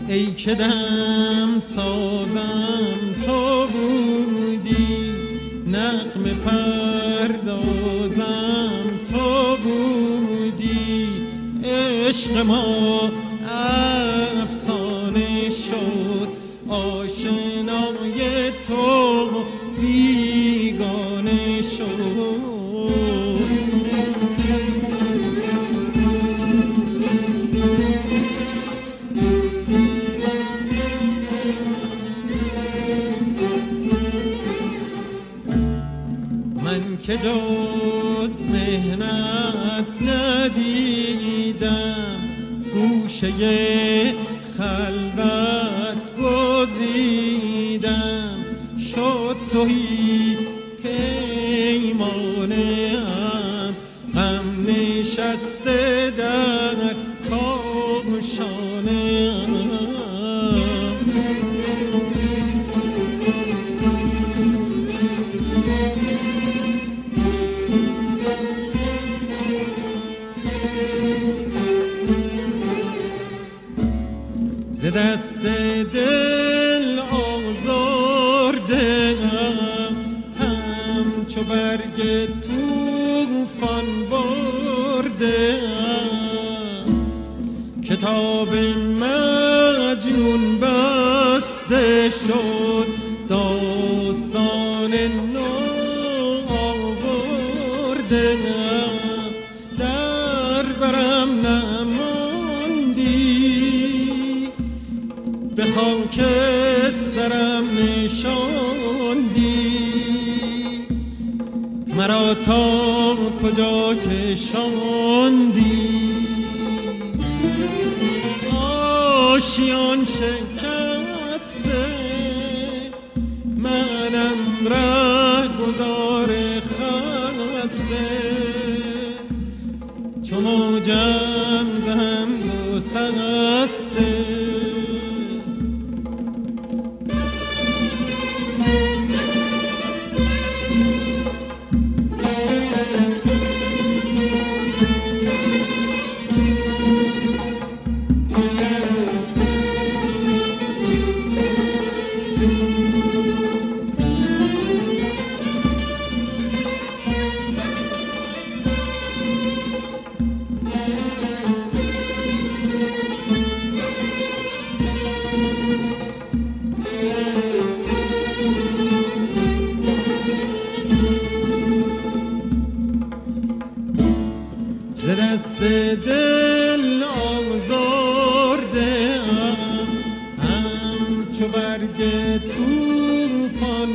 ای که دم سازم تو بودی، نغمه پردازم تو بودی، عشق ما افسانه شد، آشنای تو بیگانه شد. من که جز مهنت ندیدم، گوشه خلوت گزیدم، شد تهی پیمانه‌ام، غم نشسته در کاشانه‌ام. ز دست دل آزرده‌ام، همچو برگ طوفان برده‌ام، کتاب مجنون بسته شد، داستان نو آورده‌ام، در برم به خاکسترم نشاندی، مرا تا کجا کشاندی. آشیان شکسته منم رهگذار خسته، چو موجم زهم و سرسته. ز دست دل آزرده‌ام، همچو برگ طوفان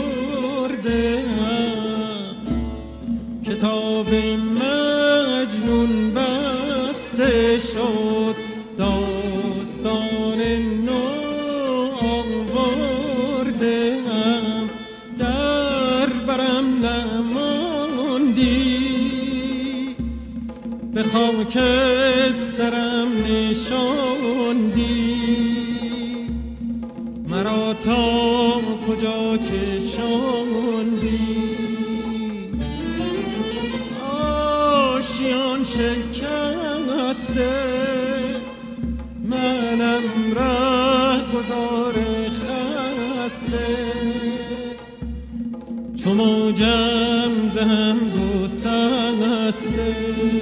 برده‌ام، کتاب مجنون بسته شد، داستان نو آورده‌ام، در برم نماندی، به خاکسترم نشاندی، مرا تا کجا کشاندی. آشیان شکسته منم رهگذار خسته، چو موجم زهم گسسته.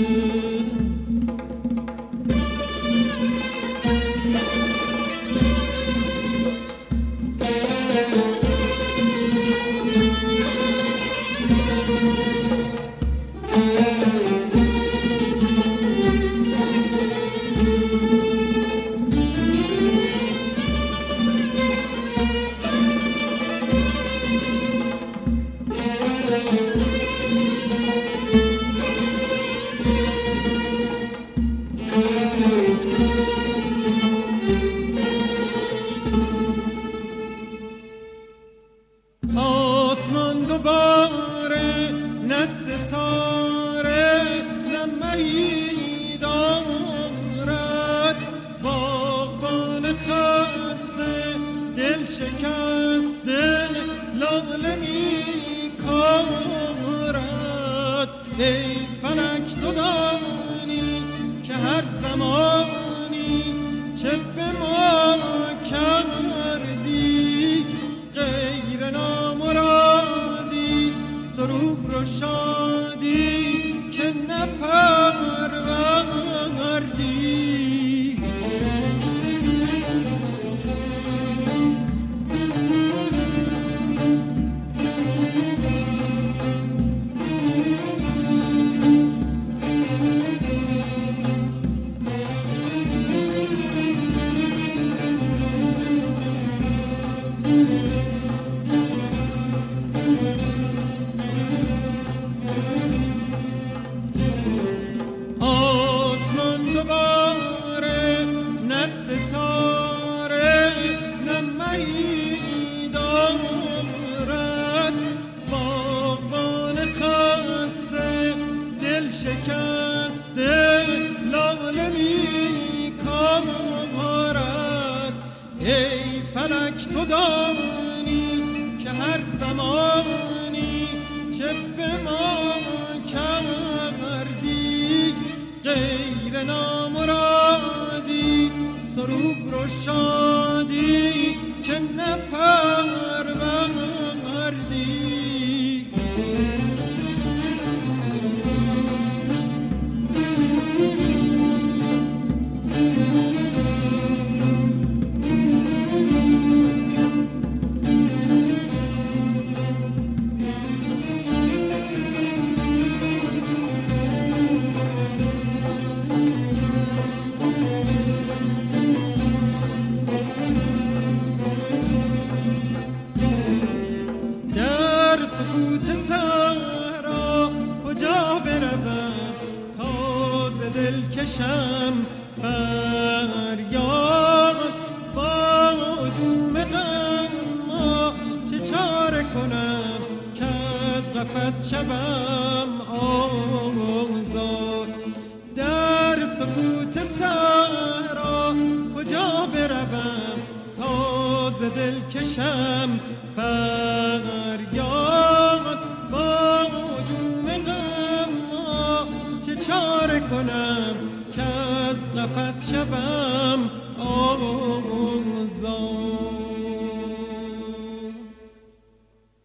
آسمان دوباره نه ستاره نه مهی دارد، باغبان خسته دل شکسته لاله می کارد. ای فلک تو دانی که هر زمانی چه به ما و شادی که نپروردی. شکسته لاله می کارد. ای فلک تو دانی که هر زمانی چه به ما کردی، غیر نامرادی سرور و شادی که نپروردی. سکوت صحرا کجا بروم تا ز دل کشم فریاد؟ با هجوم غم چه چاره کنم که از قفس شوم آزاد؟ در سکوت صحرا کجا بروم تا ز دل کشم فریاد؟ با هجوم غم چه چاره کنم که از قفس شوم